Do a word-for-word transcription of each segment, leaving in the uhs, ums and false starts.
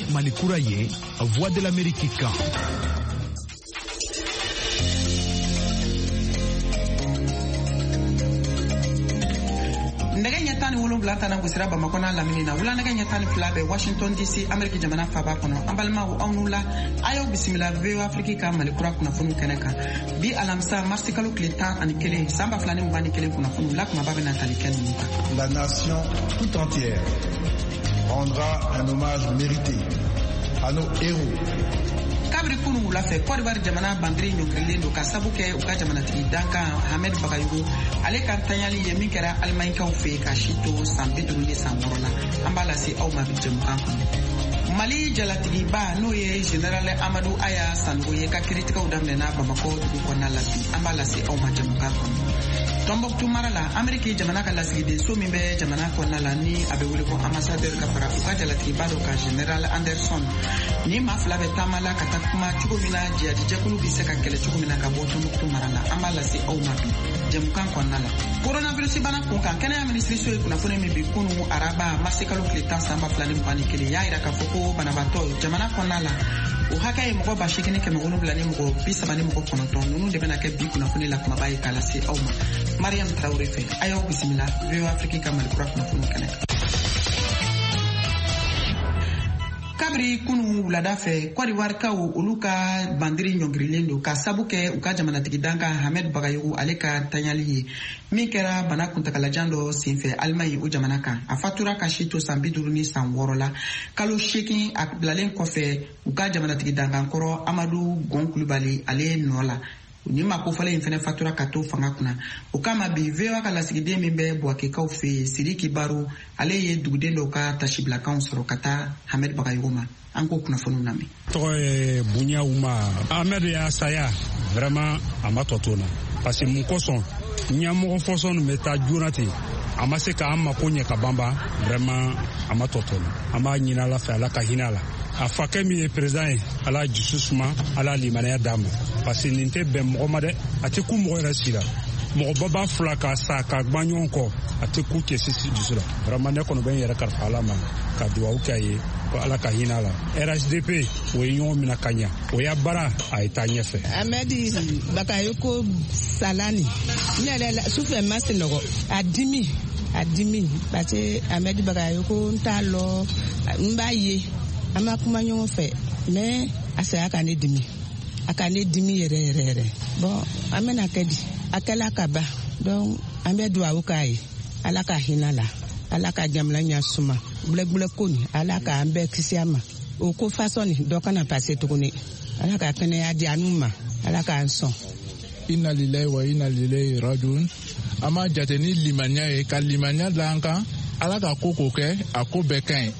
Malikura ye, Voix de l'Amérique kan. Ndege nyatani wolonwula tana gusira Bamako na lamini na wula ndege nyatani fila be Washington D C Amerika jamana faba kono ambalma wu awnula ayo bisimila veo Afriki ka Malikura kunafunu keneka bi alamsa marsi kalo kletan ani kele samba flani mbani kele kunafunu la kuma babe na talikeni muka. La nation tout entière rendra un hommage mérité à nos héros. Kabri kunu wula fe Côte d'Ivoire jamana bandri nyongrilen do ka sabu ke u ka jamana tigi danka Ahmed Bagayoko ale kan tanyali ye min kɛra Alimankaw fe ka shito san bi duuru ni san wɔɔrɔ la an b'a lase aw ma bi jɛmukan kɔnɔ. Mali jalatigiba n'o ye General Amadou Aya Sanogo ye ka kiritigiw daminɛna Bamako dugu kɔnɔna la bi an b'a lase aw ma jɛmukan kɔnɔ. Tombouctou mara la Ameriki jamana ka lasigiden so min bɛ jamana kɔnɔna la ni a bɛ wele ko ambassadeur ka fara u ka jalatigiba dɔ ka General Anderson ni maa fila bɛ taama la ka taa kuma cogo min na jihadijɛkulu bɛ se ka kɛlɛ cogo min na ka bɔ Tombouctou mara la an b'a lase aw ma bi jɛmukan kɔnɔna la. Coronavirus bana kun kan kɛnɛya minisiri so ye kunnafoni min bi kunu araba marsi kalo tile tan san ba fila ni mugan ni kelen y'a yira k'a fɔ ko banabaatɔ jamana kɔnɔna la o hakɛ ye mɔgɔ ba seegin ni kɛmɛ wolonwula ni mɔgɔ bi saba ni mɔgɔ kɔnɔntɔn ninnu de bɛna kɛ bi kunnafoni la kumaba ye k'a lase aw ma. Mariam Traoré fɛ a y'aw bisimila V O Afrique ka Malikura kunnafoni kɛnɛ. Kabiri kunu wulada fɛ Côte d'Ivoire kaw olu ka bandiri ɲɔngirilen don ka sabu kɛ u ka jamanatigi danka Ahmed Bagayoko ale ka tanyali ye min kɛra bana kuntagalajan dɔ senfɛ Alimaɲi o jamana kan a fatura ka si to san bi duuru ni san wɔɔrɔ la kalo seegin a bilalen kɔfɛ u ka jamanatigi dankankɔrɔ Amadu Gon Kulibali ale nɔ la ni ma ko fɔlɔ in fɛnɛ fatura ka to fanga kunna o kama bi V O A ka lasigiden min bɛ Buwakekaw fɛ yen Sidiki Baro ale ye duguden dɔw ka tasibilakanw sɔrɔ ka taa Ahmed Bagayoko ma an k'o kunnafoniw lamɛn. Tɔgɔ ye Bunya Uma. Ahmed y'a saya vraiment a ma tɔ to na parce que mun kosɔn ɲɛmɔgɔ fɔsɔn bɛ taa joona ten a ma se k'an mako ɲɛ ka banban vraiment a ma tɔ to na an b'a ɲini Ala fɛ Ala ka hinɛ a la. A fakɛ min ye président ye Ala dusu suma Ala limaniya d'a ma parce que nin tɛ bɛn mɔgɔ ma dɛ a tɛ ku mɔgɔ yɛrɛ si la mɔgɔba b'a fila ka sa ka gban ɲɔgɔn kɔ a tɛ ku cɛ si dusu la vraiment ne kɔni bɛ n yɛrɛ kalifa Ala ma ka dugawu kɛ a ye ko Ala ka hinɛ a la. R H D P o ye ɲɔgɔn minɛ ka ɲɛ o y'a baara a ye taa ɲɛfɛ. Ahmed Bagayoko Salani ne yɛrɛ sufɛ ma sunɔgɔ a dimi a dimi parce que Ahmed Bagayoko n t'a lɔ n b'a ye an ma kuma ɲɔgɔn fɛ mais a saya ka ne dimi a ka ne dimi yɛrɛ yɛrɛ yɛrɛ bon an bɛna kɛ di a kɛla ka ban donc an bɛ dugawu k'a ye Ala ka hinɛ la Ala ka jamana ɲɛ suma bulɛbulɛ ko nin Ala ka an bɛɛ kisi a ma o ko façon nin dɔ kana passé tuguni Ala ka kɛnɛya di an ma Ala k'an sɔn. Inna lillahi wa inna ilaihi rajiun. An ma jate ni limaniya ye ka limaniya da an kan Ala ka ko k'o kɛ a ko bɛɛ ka ɲi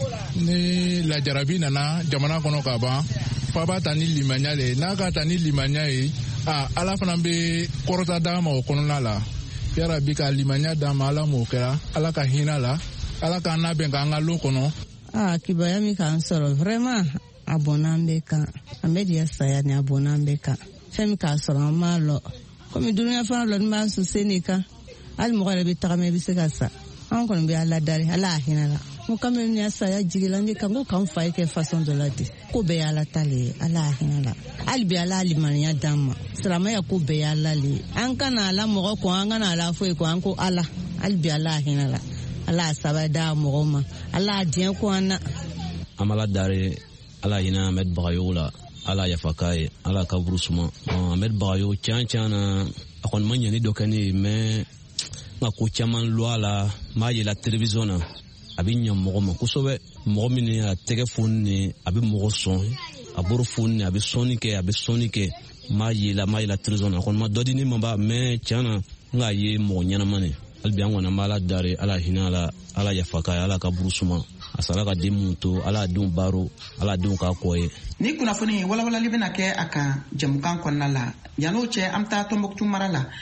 ni lajarabi nana jamana kɔnɔ ka ban fa b'a ta ni limaniya le n'a ka ta ni limaniya ye a Ala fana bɛ kɔrɔta d'a ma o kɔnɔna la yarabi ka limaniya d'a ma Ala m'o kɛra Ala ka hinɛ la Ala k'an labɛn k'an ka lo kɔnɔ. Ah, kibaruya min k'an sɔrɔ vraiment a bɔnna an bɛɛ kan an bɛ diya saya ni a bɔnna an bɛɛ kan fɛn min k'a sɔrɔ an m'a lɔ komi dunuya fana lɔ ni b'an su se nin kan hali mɔgɔ yɛrɛ bɛ tagama i bɛ se ka sa an kɔni bɛ Ala dari Ala a hinɛ la n ko kamalen ni saya jigila ne kan ko k'an fa ye kɛ façon dɔ la ten ko bɛɛ ye Ala ta le ye Ala a hinɛ la hali bi Ala limaniya d'an ma silamɛya ko bɛɛ ye Ala le ye an kana Ala mɔgɔ kɔ an kana Ala foyi kɔ an ko Ala hali bi Ala a hinɛ la Ala a saba d'a mɔgɔ ma Ala a diɲɛ ko an na. An b'Ala dari Ala hinɛ Ahmed Bagayoko la Ala yafa k'a ye Ala ka kaburu suma Ahmed Bagayoko tiɲɛ tiɲɛ na a kɔni ma ɲɛni dɔ kɛ ne ye mais nka ko caman lɔ a la m'a ye la télévision na a bɛ ɲɛ mɔgɔ ma kosɛbɛ mɔgɔ min a tɛgɛ foni ni a bɛ mɔgɔ sɔn a bolo foni ni a bɛ sɔnni kɛ a bɛ sɔnni kɛ m'a ye la m'a ye la télévision na a kɔni ma dɔ di ne ma ba mais tiɲɛ na n k'a ye mɔgɔ ɲɛnama de hali bi an kɔni an b'Ala dari Ala hinɛ a la Ala yafa k'a ye Ala ka kaburu suma a sara ka den mun to Ala a denw baro Ala a denw k'a kɔ ye. Ni kunnafoni walawalali bɛna kɛ a kan jɛmukan kɔnɔna la yan'o cɛ an bɛ taa Tombouctou mara la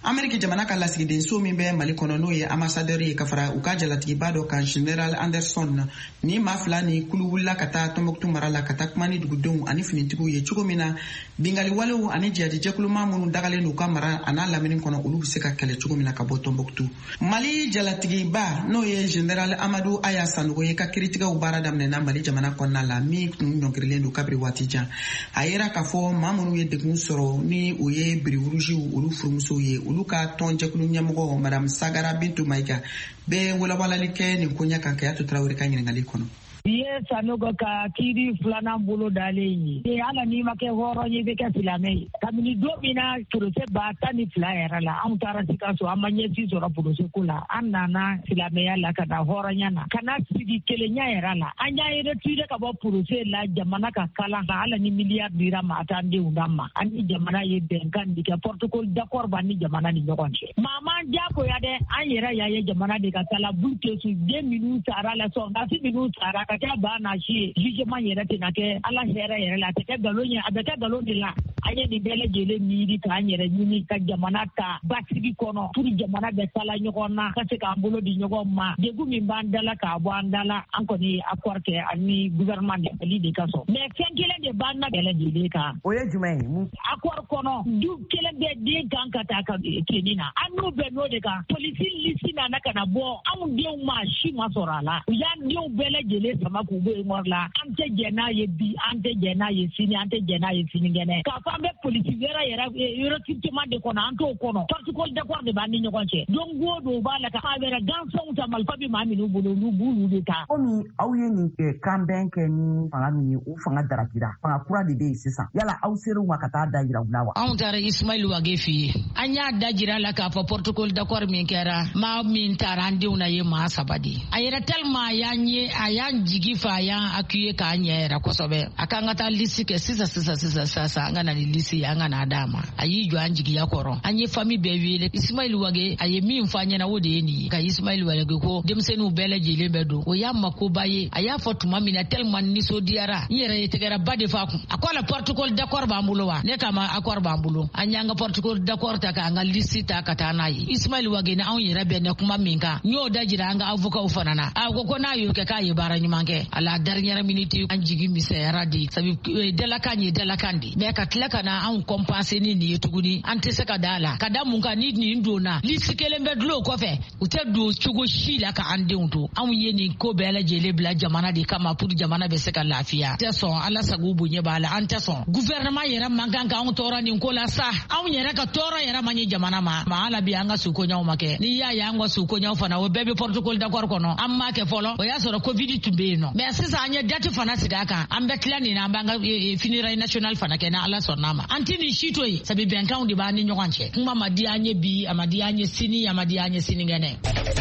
Ameriki jamana ka lasigiden so min bɛ Mali kɔnɔ n'o ye ambassadeur ye ka fara u ka jalatigiba dɔ kan General Anderson ni maa fila ni kulu wulila ka taa Tombouctou mara la ka taa kuma ni dugudenw ani finitigiw ye cogo min na bingali walew ani jihadi jɛkuluman minnu dagalen n'u ka mara a n'a lamini kɔnɔ olu bɛ se ka kɛlɛ cogo min na ka bɔ Tombouctou. Mali jalatigiba n'o ye General Amadou Aya Sanogo ye ka kiritigɛw baara daminɛna Mali jamana kɔnɔna la min kun ɲɔngirilen don kabiri waati jan. A yera k'a fɔ maa minnu ye degun sɔrɔ ni o ye biriwurujiw olu furumusow ye olu ka tɔn jɛkulu ɲɛmɔgɔ Madame Sagara Bintou Maïga bɛ walabalali kɛ nin ko ɲɛ kan Kayatu Traoré ka ɲininkali kɔnɔ. Ye Sanogo ka kiri filanan bolo dalen ye ala ni ma kɛ hɔrɔn ye bɛ kɛ silamɛ ye kabini don min na procès ba tan ni fila yɛrɛ la anw taara Sikaso an ma ɲɛsi sɔrɔ procès ko la an nana silamɛya la ka na hɔrɔnya na ka na sigi kelenya yɛrɛ la an y'a retiré ka bɔ procès la jamana ka kalan ka ala ni miliyari dira ma a t'an denw d'an ma an ni jamana ye bɛnkan de kɛ protocole d'accord b'an ni jamana ni ɲɔgɔn cɛ maa man diyagoya dɛ an yɛrɛ y'a ye jamana de ka taa la bulu tɛ su den minnu taara la sɔndasi minnu taara ka kɛ bana si jugement yɛrɛ tɛna kɛ ala hɛrɛ yɛrɛ la a tɛ kɛ nkalon ye a bɛ kɛ nkalon de la an ye nin bɛɛ lajɛlen miiri k'an yɛrɛ ɲini ka jamana ta basigi kɔnɔ pour jamana bɛ tala ɲɔgɔn na ka se k'an bolo di ɲɔgɔn ma degun min b'an dala k'a bɔ an dala an kɔni accord kɛ ani gouvernement de Mali de ka sɔn mais fɛn kelen de b'an na bɛɛ lajɛlen kan o ye jumɛn ye accord kɔnɔ du kelen bɛ den kan ka taa ka tenni na an n'u bɛ n'o de kan polisi lisi nana ka na bɔ anw denw ma si ma sɔrɔ a la u y'an denw bɛɛ lajɛlen sama k'u bɔ yen mɔri la an tɛ jɛ n'a ye bi an tɛ jɛ n'a ye sini an tɛ jɛ n'a ye sinikɛnɛ k'a fɔ an bɛ polisi wɛrɛ yɛrɛ recrutement de kɔnɔ an t'o kɔnɔ protocole d'accord de b'an ni ɲɔgɔn cɛ don o don b'a la ka a wɛrɛ gansanw ta marifa bɛ maa minnu bolo olu b'olu de ta. Komi aw ye nin kɛ kanbɛn kɛ ni fanga min ye o fanga darakira fanga kura de bɛ yen sisan yala aw ser'u ma ka taa da yira u la wa. Anw taara Ismail Wage fɛ yen an y'a da jira la k'a fɔ protocole d'accord min kɛra maa min taara an denw na ye maa saba de a yɛrɛ tellement a y'an ye a y'an jigi fa a y'an accueillir k'a ɲɛ yɛrɛ kosɛbɛ a k'an ka taa liste kɛ sisan sisan sisan sisan an ka na ni liste ye an ka n'a d'a ma a y'i jɔ an jigiya kɔrɔ an ye famille bɛɛ wele Ismail Wage a ye min fɔ an ɲɛna o de ye nin ye ka Ismail Wage ko denmisɛnninw bɛɛ lajɛlen bɛ don o y'a makoba ye a y'a fɔ tuma min na tellement nisɔndiyara n yɛrɛ ye tɛgɛrɛ ba de f'a kun a ko ala protocole d'accord b'an bolo wa ne k'a ma accord b'an bolo an y'an ka protocole d'accord ta k'an ka liste ta ka taa n'a ye Ismail Wage ni anw yɛrɛ bɛn na kuma min kan n y'o da jira an ka avocat fana na a ko ko n'a y'o kɛ k'a ye baara ɲuman kɛ a la dernière minute an jigi misɛnyara de sabi dalakan ye dalakan de mais ka tila ka na anw compenser ni nin ye tuguni an tɛ se ka da la ka da mun kan ni nin donna liste kelen bɛ dulon kɔfɛ u tɛ don cogo si la ka an denw to anw ye nin ko bɛɛ lajɛlen bila jamana de kama pour jamana bɛ se ka lafiya tɛ sɔn ala sago bonya b'a la an tɛ sɔn gouvernement yɛrɛ man kan ka anw tɔɔrɔ nin ko la sa anw yɛrɛ ka tɔɔrɔ yɛrɛ man ɲɛ jamana ma ma ala bi an ka sukoɲaw ma kɛ ni y'a ye an ka sukoɲaw fana o bɛɛ bɛ protocole d'accord kɔnɔ an m'a kɛ fɔlɔ o y'a sɔrɔ covid tun bɛ yen nɔ mais sisan an ye date fana sigi a kan an bɛ tila nin na an b'an ka funérailles national fana kɛ na ala sɔnna ma an tɛ nin si to yen sabi bɛnkanw de b'an ni ɲɔgɔn cɛ kuma ma di an ye bi a ma di an ye sini a ma di an ye sinikɛnɛ.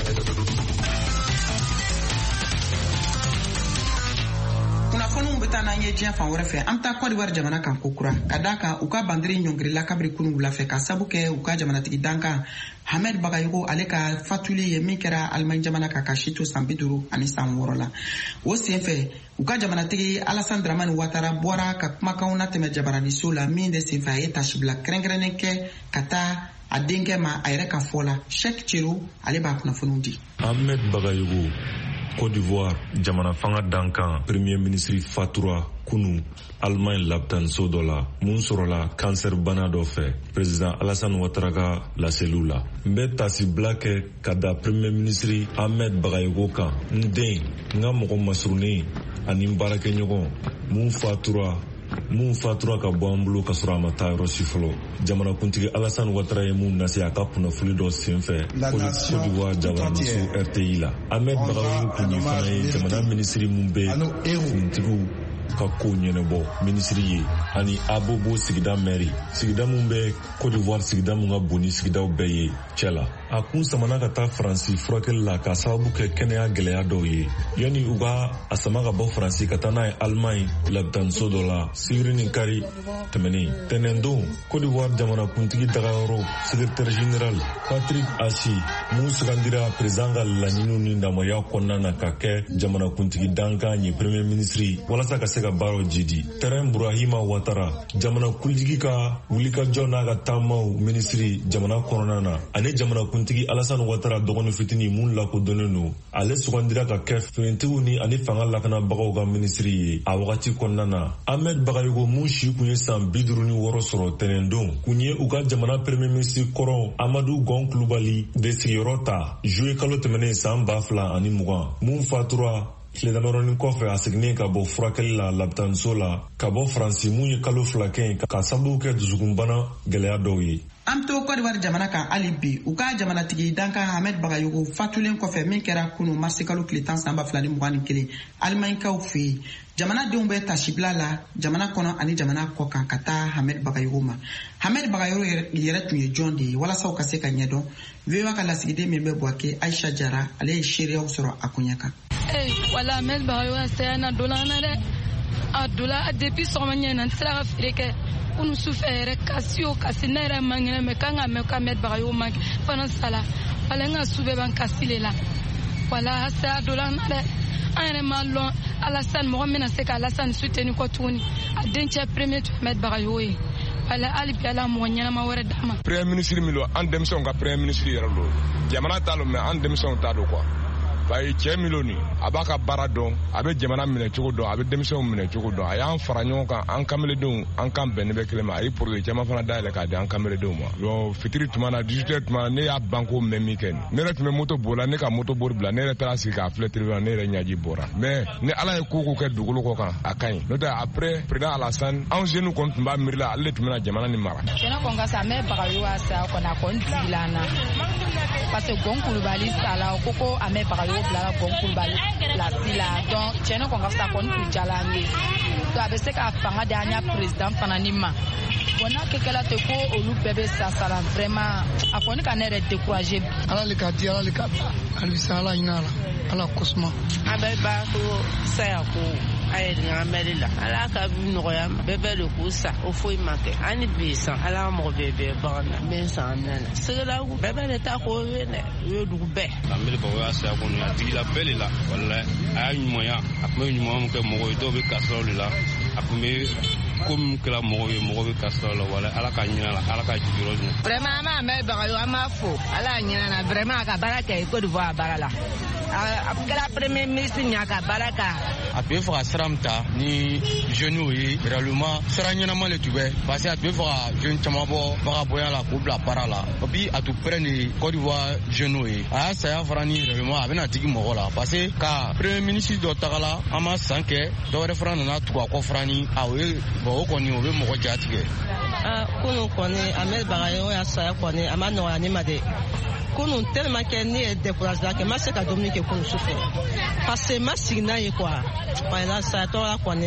kunnafoniw bɛ taa n'an ye diɲɛ fan wɛrɛ fɛ an bɛ taa Côte d'Ivoire jamana kan ko kura ka d'a kan u ka bandiri ɲɔngirila kabiri kunun wula fɛ ka sabu kɛ u ka jamanatigi dankan Ahmed Bagayogo ale ka fatuli ye min kɛra Allemagne jamana kan ka si to san bi duuru ani san wɔɔrɔ la o sen fɛ u ka jamanatigi Alassane Dramane Ouattara bɔra ka kumakanw latɛmɛ jabaraniso la min de sen fɛ a ye tasibila kɛrɛnkɛrɛnnen kɛ ka taa a denkɛ ma a yɛrɛ ka fɔ la Cheikh Thierno ale b'a kunnafoniw di. Ahmed Bagayogo Côte d'Ivoire jamana fanga dankan premier ministre fatura kunu Allemagne labtanso dɔ la mun sɔrɔla cancer bana dɔ fɛ président Alassane Ouattara ka laseliw la n bɛ tasibila kɛ ka da premier ministre Ahmed Bagayogo kan n den n ka mɔgɔ masurunin ani n baarakɛɲɔgɔn mun fatura mun fatura ka bɔ an bolo ka sɔrɔ a ma taa yɔrɔ si fɔlɔ jamanakuntigi Alassane Ouattara ye mun nase a ka kunnafoni dɔ senfɛ Côte d'Ivoire jabaraniso R T I la Ahmed Bagayogo kun fana ye jamana minisiri mun bɛ finitigiw ka ko ɲɛnɛbɔ minisiri ye ani Abobo sigida maire sigida mun bɛ Côte d'Ivoire sigida mun ka bon ni sigidaw bɛɛ ye cɛ la a kun samana ka taa Faransi furakɛli la ka sababu kɛ kɛnɛya gɛlɛya dɔw ye. Yani u ka a sama ka bɔ Faransi ka taa n'a ye Allemagne labitaniso dɔ la sibiri ni kari tɛmɛnen. Tɛnɛndon Côte d'Ivoire jamanakuntigi dagayɔrɔ secrétaire général Patrick Assi mun sugandira président ka laɲiniw ni damaya kɔnɔna na ka kɛ jamanakuntigi dankan ye premier ministre walasa ka se ka baaraw jidi. Terrain Burahima Ouattara jamanakuntigi ka wulikajɔ n'a ka taamaw ministre jamana kɔnɔna na ani jamanakuntigi Alassane Ouattara dɔgɔnin fitini mun lakodɔnnen don. Ale sugandira ka kɛ finitigiw ni ani fanga lakanabagaw ka ministre ye a wagati kɔnɔna na. Ahmed Bagayogo mun si kun ye san bi duuru ni wɔɔrɔ sɔrɔ tɛnɛndon kun ye u ka jamana premier ministre kɔrɔ Amadou Gon Kulubali de sigiyɔrɔ ta juillet kalo tɛmɛnen san ba fila ani mugan mun fatura tile damadɔnin kɔfɛ a seginnen ka bɔ furakɛli la labitaniso la ka bɔ Faransi mun ye kalo fila kɛ ka sababu kɛ dusukunbana gɛlɛya dɔw ye. An to Côte d'Ivoire jamana kan hali bi u ka jamanatigi dankan Ahmed Bagayogo fatulen kɔfɛ min kɛra kunu marisi kalo tile tan san ba fila ni mugan ni kelen Alimankaw fɛ yen. Jamanadenw bɛ tasibila la jamana kɔnɔ ani jamana kɔ kan ka taa Ahmed Bagayogo ma. Ahmed Bagayogo yɛrɛ tun ye jɔn de ye walasa u ka se ka ɲɛdɔn. V O A ka lasigiden min bɛ Buwake Aisha Jara ale ye seereyaw sɔrɔ a koɲɛ kan. Wala Ahmed Bagayogo saya na dola na dɛ. A dola depuis sɔgɔma ɲɛ na n sera ka feere kɛ. Kunu sufɛ yɛrɛ kasi o kasi ne yɛrɛ man kɛnɛ mɛ kan ka mɛn ko Ahmed Bagayogo man fana sala wala n ka su bɛɛ b'an kasi le la wala saya dola na dɛ an yɛrɛ ma lɔn Alassane mɔgɔ min na se ka Alassane soutenir kɔ tuguni a dencɛ premier tun Ahmed Bagayogo ye wala hali bi ala mɔgɔ ɲɛnama wɛrɛ d'a ma. Premier ministre min lo an denmisɛnw ka premier ministre yɛrɛ lo jamana t'a lo mɛ an denmisɛnw t'a do quoi. Bayi cɛ miloni a b'a ka baara dɔn a bɛ jamana minɛ cogo dɔn a bɛ denmisɛnw minɛ cogo dɔn a y'an fara ɲɔgɔn kan an kamaledenw an kan bɛnnen bɛ kelen ma a ye projet caman fana dayɛlɛ k'a di an kamaledenw ma. Donc fitiri tuma na dix-huit heures tuma ne y'a banko mɛn min kɛ nin ne yɛrɛ tun bɛ moto b'o la ne ka moto bori bila ne yɛrɛ taara sigi k'a filɛ télévision ne yɛrɛ ɲaji bɔra mais ni ala ye ko ko kɛ dugukolo kɔ kan a ka ɲi n'o tɛ après président Alassane anw jeunes kɔni tun b'a miiri la ale de tun bɛna jamana nin mara. Tiɲɛna kɔni ka sa Ahmed Bagayogo a sa kɔni a kɔni digila an na parce que Gon Kulubali sala ko ko Ahmed Bagayogo bilara Gon Kulubali place la donc tiɲɛna kɔni ka sa kɔni tun jala an ye donc a bɛ se ka fanga di an ya président fana ni ma bon n'a kɛkɛla ten ko olu bɛɛ bɛ sa sala vraiment a kɔni ka ne yɛrɛ décourager bi. Ala le ka di ala le ka alisa ala ɲin'a la ala kosuma. A bɛ ba ko saya ko a ye ŋa mɛri la ala ka nɔgɔya bɛɛ bɛ de k'u sa o foyi ma kɛ an ni bi san ala mɔgɔ bɛɛ bɛɛ bagan na n bɛ san mɛn na segela bɛɛ bɛ de ta k'o ye dɛ o ye dugu bɛɛ. Ahmed Bagayogo y'a saya kɔnɔ a digila bɛɛ de la walayi a y'a ɲumanya a tun bɛ ɲuman min kɛ mɔgɔ ye dɔw bɛ kasaraw de la a tun bɛ ko min kɛra mɔgɔ ye mɔgɔ bɛ kasaraw la walayi ala ka ɲin'a la ala ka jigiyɔrɔ dun. Vraiment an b'a Ahmed Bagayogo an b'a fo ala y'a ɲin'a la vraiment a ka baara kɛ Côte d'Ivoire baara la a kɛra premier ministre ɲa ka baara kɛ. A tun bɛ fɛ ka sira min ta ni jeunes ye réellement sira ɲɛnama le tun bɛ parce que a tun bɛ fɛ ka jeune caman bɔ bagabonya la k'u bila baara la et puis a tun pɛrɛn de Côte d'Ivoire jeunes ye a y'a saya fara ni réellement a bɛna digi mɔgɔ la parce que ka premier ministre dɔ tagala an ma san kɛ dɔwɛrɛ fana nana tugu a kɔ fara ni a o ye bon o kɔni o bɛ mɔgɔ jatigɛ. Kunu kɔni Ahmed Bagayogo y'a saya kɔni a ma nɔgɔya ne ma dɛ. Kunu tellement que ne ye découragé que ma se ka dumuni kɛ kunu sufɛ parce que ma sigi n'a ye quoi wala sayatɔ la kɔni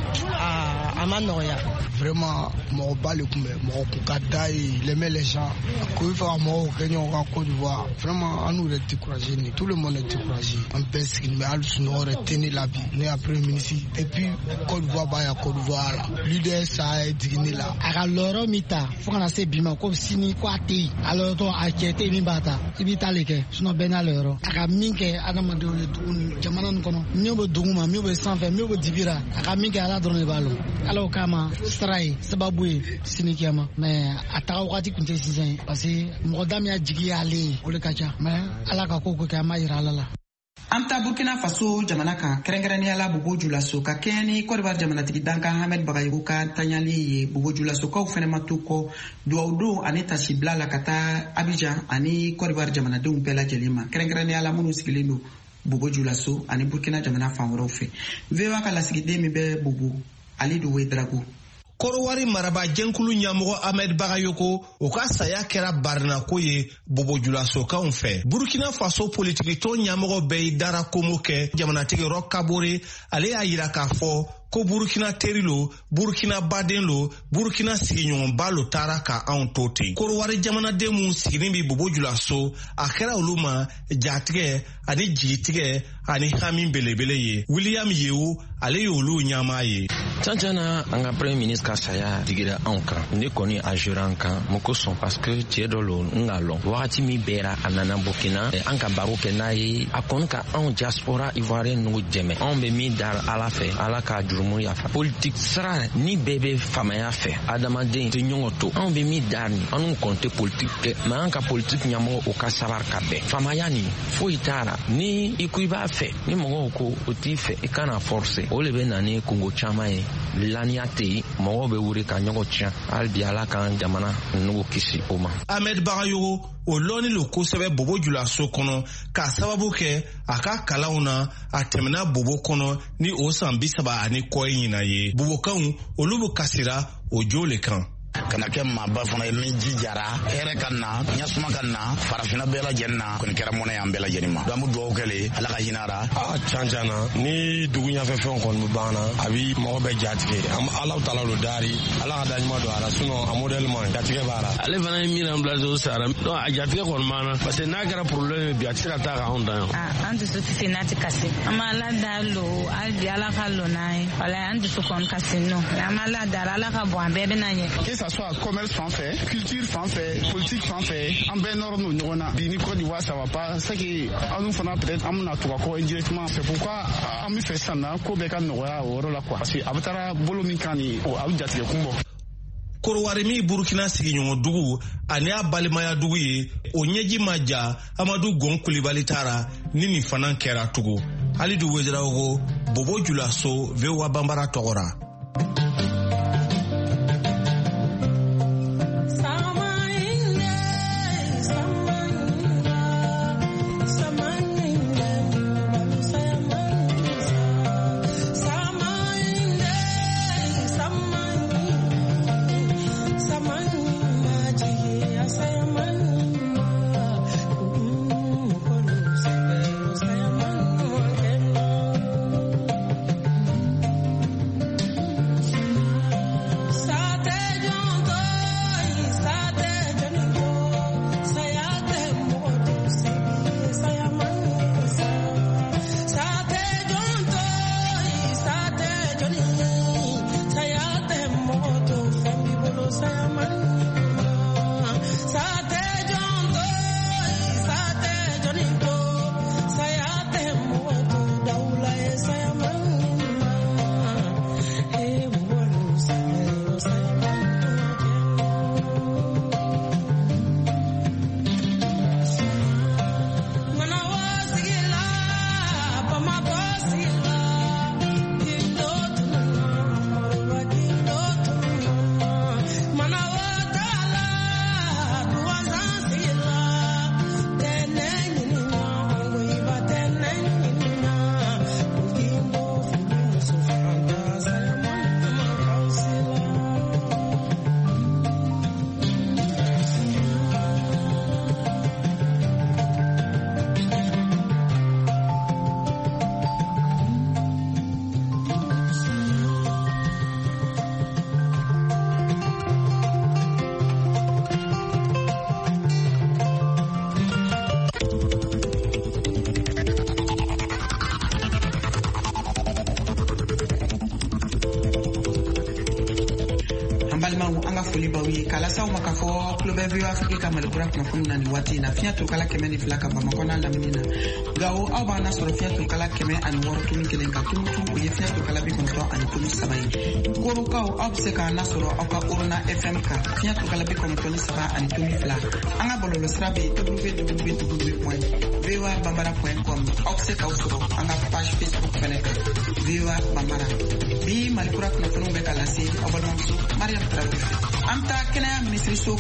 a a ma nɔgɔya. Vraiment mɔgɔba le tun bɛ mɔgɔ kun ka da ye il aimait les gens ko i fɛ ka mɔgɔw kɛ ɲɔgɔn kan Côte d'Ivoire vraiment an n'u yɛrɛ découragé ni tout le monde est découragé an bɛɛ sigilen bɛ hali sunɔgɔ yɛrɛ tɛ ne la bi ne y'a premier ministre et puis Côte d'Ivoire b'a ya Côte d'Ivoire la leader sa ye jigin ne la a ka lɔyɔrɔ min ta fo kana se bi ma ko sini ko a tɛ yen a lɔyɔrɔtɔ a cɛ tɛ yen min b'a ta i b'i ta le kɛ sinon bɛɛ n'a lɔyɔrɔ a ka min kɛ adamadenw ye dugu ni jamana nin kɔnɔ min bɛ dugu ma min bɛ sanfɛ min bɛ dibira a ka min kɛ ala dɔrɔn de b'a lɔ ala o kama sira ye sababu ye sini kɛma mais a taga wagati tun tɛ sisan ye parce que mɔgɔ da min y'a jigi y'ale ye o de ka ca mais ala ka ko ko kɛ an b'a yira ala la. An ta Burkina Faso jamana kan kɛrɛnkɛrɛnnenya la Bobo Dioulasso ka kɛɲɛ ni Côte d'Ivoire jamanatigi dankan Ahmed Bagayogo ka tanyali ye. Bobo Dioulasokaw fɛnɛ ma to kɔ duwawu don ani tasibila la ka taa Abidjan ani Côte d'Ivoire jamanadenw bɛɛ lajɛlen ma kɛrɛnkɛrɛnnenya la minnu sigilen don Bobo Dioulasso ani Burkina jamana fan wɛrɛw fɛ. V O A ka lasigiden min bɛ Bobo Ali Doué Drago. Korowari maraba jɛnkulu ɲɛmɔgɔ Ahmed Bagayoko o ka saya kɛra barinako ye bobojulasokanw fɛ. Burkina Faso politikitɔn ɲɛmɔgɔ bɛɛ y'i dara komo kɛ jamanatigi Roch Kabore ale y'a yira k'a fɔ ko Burkina teri lo, Burkina baden lo, Burkina sigiɲɔgɔnba lo taara ka anw to ten. Korowari jamanaden mun sigilen bi bobojulaso a kɛra olu ma jatigɛ ani jigitigɛ ani hami belebele ye. William Yewu ale y'olu ɲama ye. Tantana an ka premier ministre ka saya digira anw kan ne kɔni a jura an kan mun kosɔn parce que tiɲɛ dɔ lo n ka lɔn wagati min bɛra a nana Burkina an ka baro kɛ n'a ye a kɔni ka anw diaspora ivoirien ninnu dɛmɛ anw bɛ min da ala fɛ ala ka jurumu yafa politique sira ni bɛɛ bɛ faamaya fɛ adamaden tɛ ɲɔgɔn to anw bɛ min da ni an n'u kɔn tɛ politique kɛ mɛ an ka politique ɲɛmɔgɔ o ka sabari ka bɛn faamaya nin foyi t'a la ni i ko i b'a fɛ ni mɔgɔw ko o t'i fɛ i kana forcer o de bɛ na ni kungo caman ye laniya tɛ yen mɔgɔw bɛ wuli ka ɲɔgɔn tiɲɛ hali bi ala kan jamana n'u kisi o ma. Ahmed Bagayoko o lɔni lo kosɛbɛ bobojulaso kɔnɔ k'a sababu kɛ a ka kalanw na a tɛmɛna bobo kɔnɔ ni o san bi saba ani kɔ ye ɲinan ye. Bobokanw olu bɛ kasira o jo le kan. Kana kɛ maaba fana ye min jijara hɛrɛ ka na ɲasuma ka na farafina bɛɛ lajɛlen na kɔni kɛra mɔnɛ y'an bɛɛ lajɛlen ma donc an bɛ dugawu kɛle ala ka hinɛ ra. a can can na ni dugu ɲɛfɛ fɛnw kɔni bɛ ban na a bi mɔgɔ bɛɛ jatigɛ ala taala lo dari ala ka da ɲuman don a la sinon a modèle man jatigɛ b'a la. ale fana ye min remplacer o sara donc a jatigɛ kɔni b'an na parce que n'a kɛra problème ye bi a tɛ se ka taa k'anw dan yan. an dusu tɛ se n'a tɛ kasi an bɛ ala da lo hali bi ala ka lo n'a ye wala an dusu kɔni kasi nɔ an bɛ ala da ala ka bɔ an bɛɛ bɛ na ɲɛ. que ça soit commerce fan fɛ culture fan fɛ politique fan fɛ an bɛɛ nɔrɔ n'o ɲɔgɔn na bi ni Côte d'Ivoire ça va pas c'est que anw fana peut-être an bɛna to ka kɔ indirectement c'est pourquoi an bɛ fɛ sisan na ko bɛɛ ka nɔgɔya o yɔrɔ la quoi parce que a bɛ taara bolo min kan nin a bɛ jatigɛ kun bɔ. Korowari min Burkina sigiɲɔgɔn dugu ani a balimaya dugu ye o ɲɛji ma ja Amadu Gon Kulibali taara ni nin fana kɛra tugun. Halidu Wezirawogo Bobojulaso V O A Bambara tɔgɔra. Kalasaw ma ka fɔ kulo bɛ V O A Afrique ka Malikura kunnafoni na ni waati in na fiɲɛ turukala kɛmɛ ni fila ka Bamakɔ n'a lamini na Gao aw b'an lasɔrɔ fiɲɛ turukala kɛmɛ ani wɔɔrɔ tuni kelen ka tumutu o ye fiɲɛ turukala bi kɔnɔntɔn ani tuni saba ye Korokaw aw bɛ se k'an lasɔrɔ aw ka Orona F M kan fiɲɛ turukala bi kɔnɔntɔn ni saba ani tuni fila an ka bɔlɔlɔ sira bɛ w w w point v o a bambara point com aw bɛ se k'aw sɔrɔ an ka page Facebook fɛnɛ kan V O A Bambara bi Malikura kunnafoniw bɛ ka lase aw balimamuso Mariam Traoré an bɛ taa kɛnɛya minisiriso ka bulon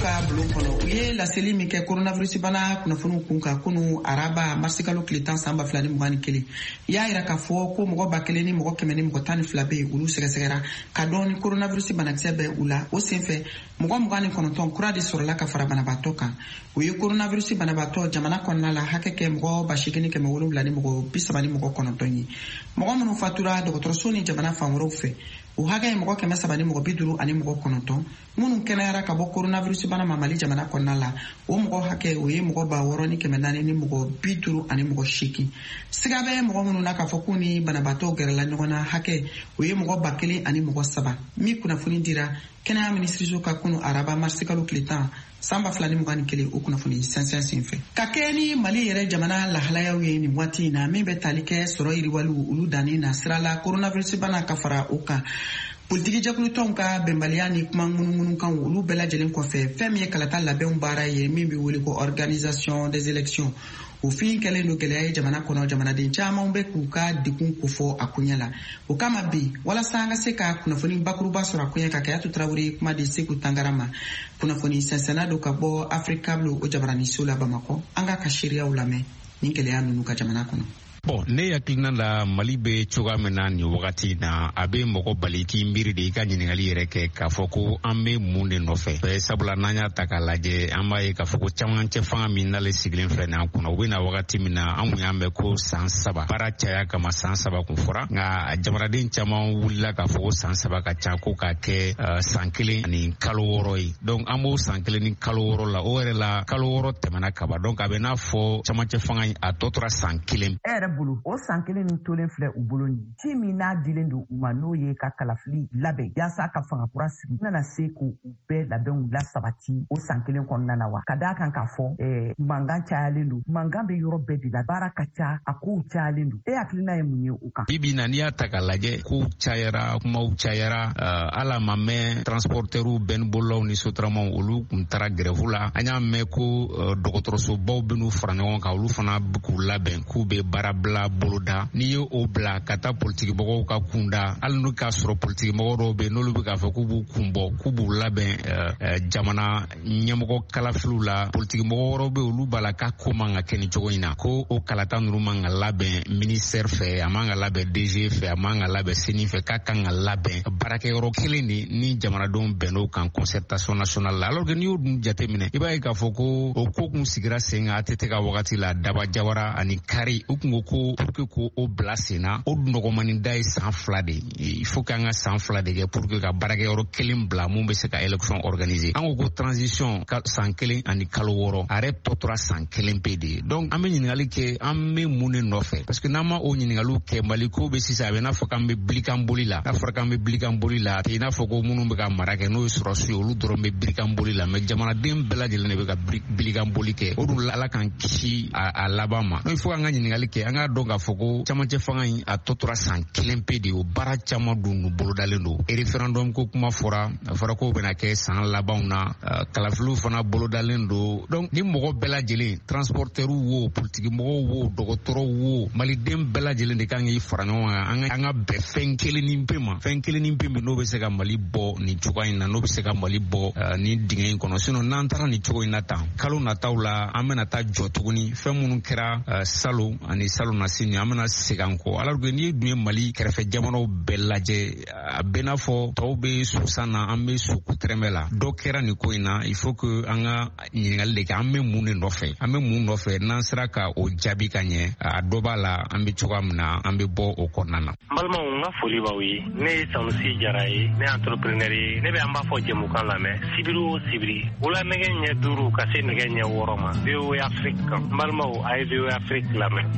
ninnu kɔnɔ u ye laseli min kɛ coronavirus bana kunnafoniw kun kan kunu araba marisi kalo tile tan san ba fila ni mugan ni kelen i y'a yira k'a fɔ ko mɔgɔ ba kelen ni mɔgɔ kɛmɛ ni mɔgɔ tan ni fila bɛ yen olu sɛgɛsɛgɛra ka dɔn ni coronavirus banakisɛ bɛ u la o senfɛ mɔgɔ mugan ni kɔnɔntɔn kura de sɔrɔla ka fara banabaatɔ kan o ye coronavirus banabaatɔ jamana kɔnɔna la hakɛ kɛ mɔgɔ ba seegin ni kɛmɛ wolonwula ni mɔgɔ bi saba ni mɔgɔ kɔnɔntɔn ye mɔgɔ minnu fatura dɔgɔtɔrɔso ni jamana fan wɛrɛw fɛ o hakɛ ye mɔgɔ kɛmɛ saba ni mɔgɔ bi duuru ani mɔgɔ kɔnɔntɔn minnu kɛnɛyara ka bɔ coronavirus bana ma Mali jamana kɔnɔna la o mɔgɔ hakɛ o ye mɔgɔ ba wɔɔrɔ ni kɛmɛ naani ni mɔgɔ bi duuru ani mɔgɔ seegin siga bɛ mɔgɔ minnu na k'a fɔ k'u ni banabaatɔw gɛrɛla ɲɔgɔn na hakɛ o ye mɔgɔ ba kelen ani mɔgɔ saba min kunnafoni dira kɛnɛya minisiriso ka kunu araba marisi kalo tile tan san ba fila ni mugan ni kelen o kunnafoni sɛnsɛn senfɛ ka kɛ ni Mali yɛrɛ jamana lahalayaw ye nin waati in na min bɛ tali kɛ sɔrɔ yiriwaliw olu dannen na sira la coronavirus bana ka fara o kan politiki jɛkulutɔnw ka bɛnbaliya ni kuma ŋunuŋunukanw olu bɛɛ lajɛlen kɔfɛ fɛn min ye kalata labɛnw baara ye min bɛ wele ko organisation des élections o fin kɛlen don gɛlɛya ye jamana kɔnɔ jamanaden caman bɛ k'u ka dekun kofɔ a kuɲɛ la o kama bi walasa an ka se ka kunnafoni bakuruba sɔrɔ a kuɲɛ ka Kayatu Tarawele kuma di Seku Tangara ma kunnafoni sɛnsɛnna don ka bɔ Afrikable o jabaraniso la Bamakɔ an ka ka seereyaw lamɛn ni gɛlɛya ninnu ka jamana kɔnɔ. Bon, ne hakilina la Mali be cogoya min na nin wagati na a be mɔgɔ bali k'i miiri de i ka ɲininkali yɛrɛ kɛ k'a fɔ ko an be mun de nɔfɛ sabula n'an y'a ta k'a lajɛ an b'a ye k'a fɔ ko camancɛ fanga min n'ale sigilen filɛ n'an kunna u bena wagati min na an kun y'an mɛn ko san saba baara caya kama san saba kun fɔra nka jamanaden caman wulila k'a fɔ ko san saba ka ca ko k'a kɛ uh, san kelen ani kalo wɔɔrɔ ye donc an b'o san kelen ni kalo wɔɔrɔ la o yɛrɛ la kalo wɔɔrɔ tɛmɛna kaba donc a be n'a fɔ camancɛ fanga a tɔ tora san kelen bolo o san kelen ni tolen filɛ u bolo ni ci min n'a dilen don u ma n'o ye ka kalafili labɛn yaasa ka fanga kura sigi nana se k'u bɛɛ labɛnw lasabati o san kelen kɔnɔna na wa ka d'a kan k'a fɔ eh, mankan cayalen don mankan bɛ yɔrɔ bɛɛ de la baara ka ca a kow cayalen don e hakilina ye mun ye o kan bibi na n'i y'a ta k'a lajɛ kow cayara kumaw cayara uh, ala ma mɛn transportɛriw bɛnibolaw ni sotaramaw olu kun taara grève la an y'a mɛn ko uh, dɔgɔtɔrɔsobaw ben'u fara ɲɔgɔn kan olu fana k'u labɛn k'u bɛ baara bila boloda n'i ye o bila ka taa politikimɔgɔw ka kunda hali n'u k'a sɔrɔ politikimɔgɔ dɔw bɛ n'olu bɛ k'a fɔ k'u b'u kun bɔ k'u b'u labɛn uh, uh, jamana ɲɛmɔgɔ kalafiliw la politikimɔgɔ wɛrɛw bɛ olu b'a la k'a ko man ka kɛ nin cogo in na ko o kalata ninnu man ka labɛn ministère fɛ a man ka labɛn D G fɛ a man ka labɛn seni fɛ k'a kan ka labɛn baarakɛyɔrɔ kelen de ni jamanadenw bɛnn'o kan concertation nationale la alors que n'i y'o dun jateminɛ i b'a ye k'a fɔ ko o ko kun sigira sen kan a tɛ tɛ ka wagati la Daba Jawara ani Kari u kun ko ko pour que ko o bila sen na o nɔgɔmani da ye san fila de il faut que an ka san fila de kɛ pour que ka baarakɛyɔrɔ kelen bila mun bɛ se ka élection organiser an ko ko transition ka san kelen ani kalo wɔɔrɔ a yɛrɛ tɔ tora san kelen pe de donc an bɛ ɲininkali kɛ an bɛ mun de nɔfɛ parce que n'an ma o ɲininkaliw kɛ Mali ko bɛ sisan a bɛ n'a fɔ k'an bɛ bilikan boli la n'a fɔra k'an bɛ bilikan boli la i n'a fɔ ko minnu bɛ ka mara kɛ n'o ye sɔrɔsiw ye olu dɔrɔn bɛ bilikan boli la mais jamanaden bɛɛ lajɛlen de bɛ ka bilikan boli kɛ o dun ala k'an kisi a, a laban ma donc il faut an ka ɲininkali kɛ an k'a dɔn k'a fɔ ko camancɛ fanga in a tɔ tora san kelen pe de o baara caman dun nu bolodalen don e référendum ko kuma fɔra a fɔra k'o bɛna kɛ san labanw na uh, kalafiliw fana bolodalen don donc ni mɔgɔ bɛɛ lajɛlen transportɛriw wo politikimɔgɔw wo dɔgɔtɔrɔw wo maliden bɛɛ lajɛlen de kan k'i fara ɲɔgɔn kan an ka an ka bɛn fɛn kelen ni pe ma fɛn kelen ni pe min n'o bɛ se ka Mali bɔ nin cogoya in na n'o bɛ se ka Mali bɔ uh, nin dingɛ in kɔnɔ sinon n'an taara nin cogo in na tan kalo nataw la an bɛna taa jɔ tuguni fɛn minnu kɛra uh, Salon ani Salon na sini an bɛna segin an kɔ alors que n'i ye dun ye Mali kɛrɛfɛ jamanaw bɛɛ lajɛ a bɛ n'a fɔ tɔw bɛ susan na an bɛ su kutɛrɛmɛ la dɔ kɛra nin ko in na il faut que an ka ɲininkali de kɛ an bɛ mun de nɔfɛ an bɛ mun nɔfɛ n'an sera ka o jaabi ka ɲɛ a dɔ b'a la an bɛ cogoya min na an bɛ bɔ o kɔnɔna na. N balimaw n ka foli b'aw ye ne ye Sanusi Jara ye ne ye entrepreneur ye ne bɛ an b'a fɔ jɛmukan lamɛn sibiri o sibiri wula nɛgɛ ɲɛ duuru ka se nɛgɛ ɲɛ wɔɔrɔ ma V O A Afrique kan n balimaw a ye V O A Afrique lamɛn.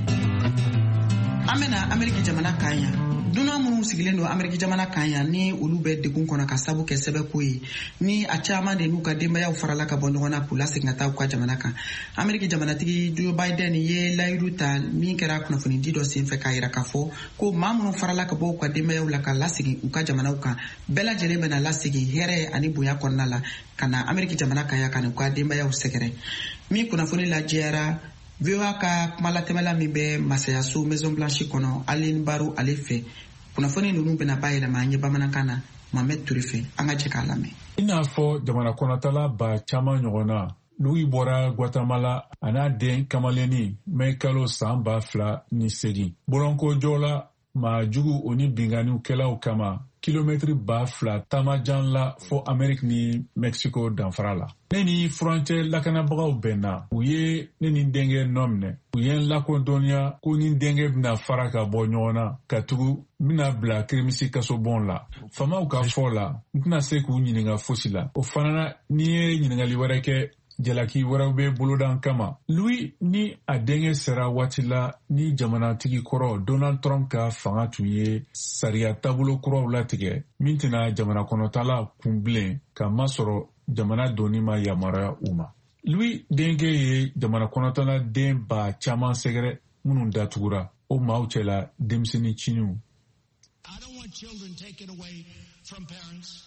An bɛna Ameriki jamana kan yan dunan minnu sigilen don Ameriki jamana kan yan ni olu bɛ degun kɔnɔ ka sabu kɛ sɛbɛko ye ni a caman de n'u ka denbayaw farala ka bɔ ɲɔgɔn na k'u lasegin ka taa u ka jamana kan Ameriki jamanatigi Joe Biden ye layidu ta min kɛra kunnafoni di dɔ senfɛ k'a yira k'a fɔ ko maa minnu farala ka bɔ u ka denbayaw la ka lasegin u ka jamanaw kan bɛɛ lajɛlen bɛna lasegin hɛrɛ ani bonya kɔnɔna la ka na Ameriki jamana kan yan ka n'u ka denbayaw sɛgɛrɛ min kunnafoni lajɛra V O A ka kumalatɛmɛla min bɛ Masayaso Maison Blanche kɔnɔ Aline Baro ale fɛ kunnafoni ninnu bɛna bayɛlɛma an ye bamanankan na Mohamed Touré fɛ an ka jɛ k'a lamɛn. I n'a fɔ jamana kɔnɔtala ba caman ɲɔgɔn na, Louis bɔra Guatemala a n'a den kamaleni mɛ kalo san ba fila ni segin. Bolonkojɔ la maa jugu o ni binganiw kɛlaw kama kilomɛtiri ba fila taamajan la fɔ Amérique ni Mexico danfara la. Ne ni furancɛ lakanabagaw bɛnna, u ye ne ni denkɛ nɔ minɛ. U ye n lakodɔnniya ko ni denkɛ bɛna fara ka bɔ ɲɔgɔn na ka tugu bɛna bila kirimisi kasobɔn la. Famaw ka fɔ la, n tɛna se k'u ɲininka fosi la. O fana na n'i ye ɲininkali wɛrɛ kɛ jalaki wɛrɛw bɛ bolodan kama. Louis ni a denkɛ sera waati la ni jamanatigi kɔrɔ Donald Trump ka fanga tun ye sariya taabolo kuraw latigɛ min tɛna jamana kɔnɔtala kun bilen ka masɔrɔ jamana donni ma yamaruya u ma. Louis denkɛ ye jamana kɔnɔtala den ba caman sɛgɛrɛ minnu datugura o maaw cɛla denmisɛnnin ciniw. I don't want children taken away from parents.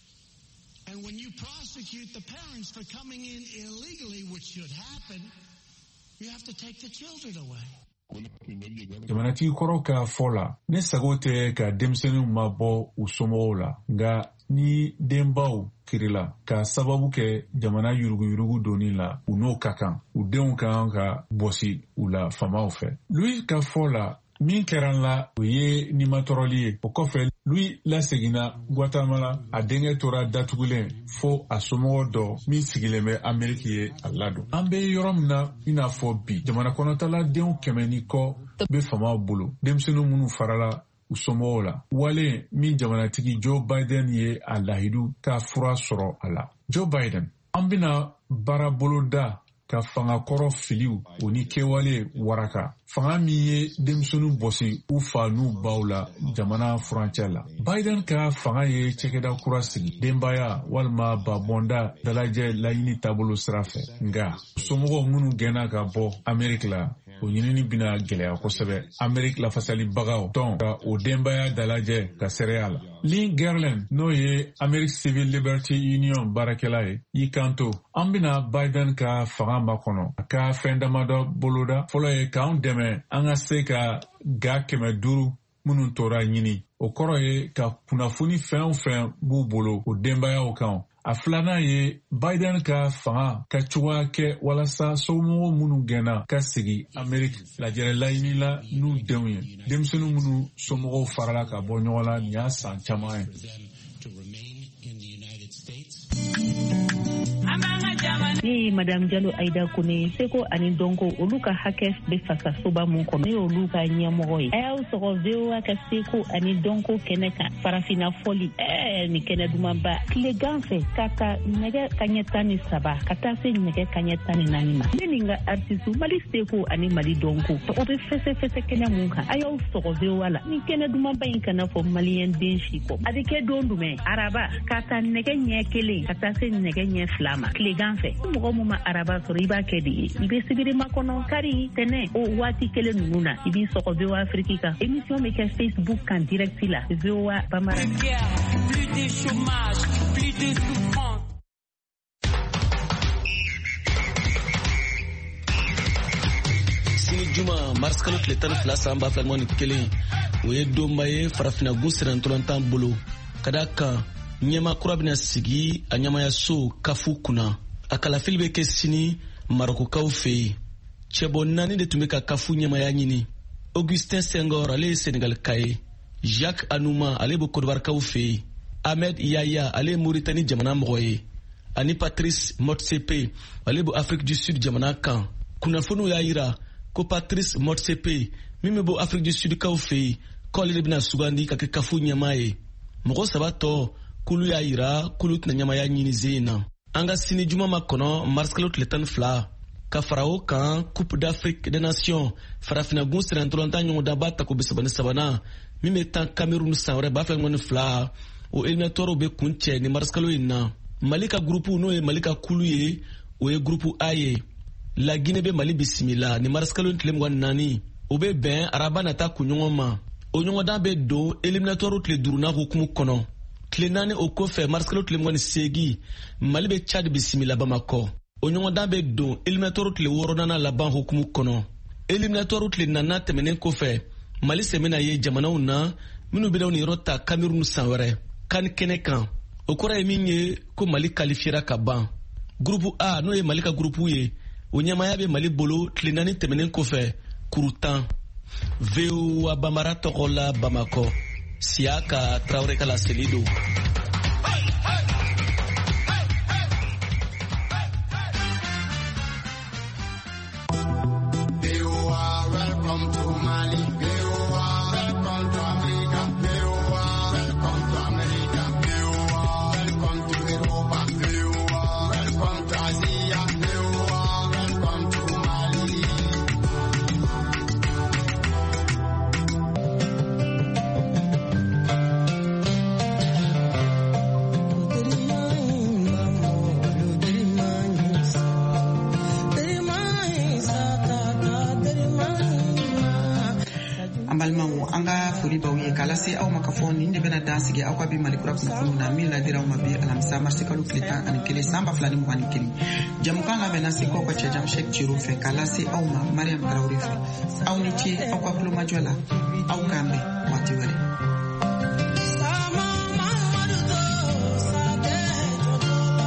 And when you prosecute the parents for coming in illegally, which should happen, you have to take the children away. Jamanatigi kɔrɔ ka fɔ la, ne sago tɛ ka denmisɛnninw ma bɔ u somɔgɔw la, nka ni denbaw kirila ka sababu kɛ jamana yuruguyurugu donni la, u n'o ka kan, u denw kan ka bɔsi u la famaw fɛ. Louis ka fɔ la, min kɛra n la o ye nimatɔrɔli ye. O kɔfɛ Louis laseginna Guatemala, a denkɛ tora datugulen fo a somɔgɔ dɔ min sigilen bɛ Amérique ye a ladon. An bɛ yɔrɔ min na i n'a fɔ bi, jamana kɔnɔtala denw kɛmɛ ni kɔ bɛ famaw bolo, denmisɛnninw minnu farala u somɔgɔw la. Wale min jamanatigi Joe Biden ye a lahidu ka fura sɔrɔ a la. Joe Biden, an bɛna baara boloda ka fanga kɔrɔ filiw o ni kɛwale waraka. Fanga min ye denmisɛnninw bɔsi u fa n'u baw la jamana furancɛ la. Biden ka fanga ye cɛkɛda kura sigi, denbaya walima babɔnda dalajɛ laɲini taabolo sira fɛ. Nga somɔgɔw minnu gɛnna ka bɔ Amérique la, o ɲinini bɛna gɛlɛya kosɛbɛ. Amérique lafasalibagaw tɔn ka o denbaya dalajɛ ka sereya la. Lynn Garland n'o ye American Civil Liberty Union baarakɛla ye, y'i kanto, an bɛna Biden ka fanga makɔnɔ a ka fɛn damadɔ boloda. Fɔlɔ ye k'anw dɛmɛ an ka se ka ga kɛmɛ duuru minnu tora ɲini. O kɔrɔ ye ka kunnafoni fɛn o fɛn b'u bolo o denbayaw kan. A filanan ye Biden ka fanga ka cogoya kɛ walasa somɔgɔw minnu gɛnna ka sigi Amérique lajɛrɛ laɲini la n'u denw ye. Denmisɛnninw minnu somɔgɔw farala ka bɔ ɲɔgɔn la nin y'a san caman ye. Ne ye Madame Jalo Aida Kone, Seko ani Donko olu ka hakɛ bɛ fasasoba mun kɔnɔ. Ne y'olu ka ɲɛmɔgɔ ye. A y'aw sɔgɔ V O A ka Seko ani Donko kɛnɛ kan. Farafina fɔli ɛɛ ni kɛnɛ dumanba. Tilegan fɛ ka ta nɛgɛ kaɲɛ tan ni saba ka taa se nɛgɛ kaɲɛ tan ni naani ma. Ne ni n ka artiste Mali Seko ani Mali Donko o bɛ fɛsɛfɛsɛ kɛnɛ mun kan. A y'aw sɔgɔ V O A la. Ni kɛnɛ dumanba in kana fɔ maliyɛn den si kɔ. A bɛ kɛ don jumɛn? Araba ka ta nɛgɛ ɲɛ kelen ka taa se nɛgɛ ɲɛ fila ma. Tilegan fɛ. Mɔgɔ mun ma araba sɔrɔ i b'a kɛ de ye. I bɛ sibiri makɔnɔ kari tɛnɛ o waati kelen ninnu na i b'i sɔgɔ V O A Afrique kan. Émission bɛ kɛ Facebook kan direct la V O A Bamara. Plus de chômage, plus de souffrance. Sini juma mars kalo tile tan ni fila san ba fila ni kelen o ye donba ye farafina gun sirantɔlɔntan bolo ka da kan ɲɛma kura bɛna sigi a ɲɛmayaso kafu kunna. A kalafili bɛ kɛ sini Marokokaw fɛ yen. Cɛbɔ naani de tun bɛ ka kafu ɲɛmaya ɲini. Augustin Senghor ale ye Senegalika ye. Jacques Anouma ale bɛ Kodiwarikaw fɛ yen. Ahmed Yaya ale ye Mauritanie jamana mɔgɔ ye. Ani Patrice Motsepe ale bɛ Afrique du Sud jamana kan. Kunnafoniw y'a yira ko Patrice Motsepe min bɛ bɔ Afrique du Sud kaw fɛ yen k'ale de bɛna sugandi ka kɛ kafu ɲɛmaa ye. Mɔgɔ saba tɔ k'olu y'a yira k'olu tɛna ɲɛmaya ɲini zen na. An ka sini juma ma kɔnɔ mars kalo tile tan ni fila ka fara o kan Coupe d'Afrique des Nations farafina gun sirantɔlɔntan ɲɔgɔn daba ta ko bi saba ni sabanan min bɛ tan Cameroun san wɛrɛ ba fila ni fila o éliminatɔrɔw bɛ kun cɛ ni mars kalo in na. Mali ka groupe n'o ye Mali ka kulu ye o ye groupe A ye. La Guinée bɛ Mali bisimila ni mars kalo tile mugan ni naani o bɛ bɛn araba nata kunɲɔgɔn ma. O ɲɔgɔndan bɛ don éliminatɔrɔw tile duurunan hukumu kɔnɔ. Tile naani o kɔfɛ mars kalo tile mugan ni seegin Mali bɛ Tchad bisimila Bamakɔ. O ɲɔgɔndan bɛ don éliminatɔrɔw tile wɔɔrɔnan laban hukumu kɔnɔ. Éliminatɔrɔw tile naaninan tɛmɛnen kɔfɛ Mali sɛmɛna ye jamanaw na minnu bɛna ni yɔrɔ ta Cameroun san wɛrɛ. kan kɛnɛ kan o kɔrɔ ye min ye ko Mali qualifiera ka ban. Groupe A n'o ye Mali ka groupe ye o ɲɛmaya bɛ Mali bolo tile naani tɛmɛnen kɔfɛ kuru tan. V O A Bamara tɔgɔ la Bamakɔ Siaka Traoré ka laseli don. kala se aw ma ka fɔ nin de bɛna dan sigi aw ka bi Mali kura kunnafoniw na min ladira aw ma bi alamisa marisi kalo tile tan ani kelen san ba fila ni mugan ni kelen. Jamukan labɛnna se k'aw ka cɛjan Sɛki Ciro fɛ k'a lase aw ma Mariam Tarawele fɛ. Aw ni ce aw ka kulomajɔ la aw k'an bɛn waati wɛrɛ.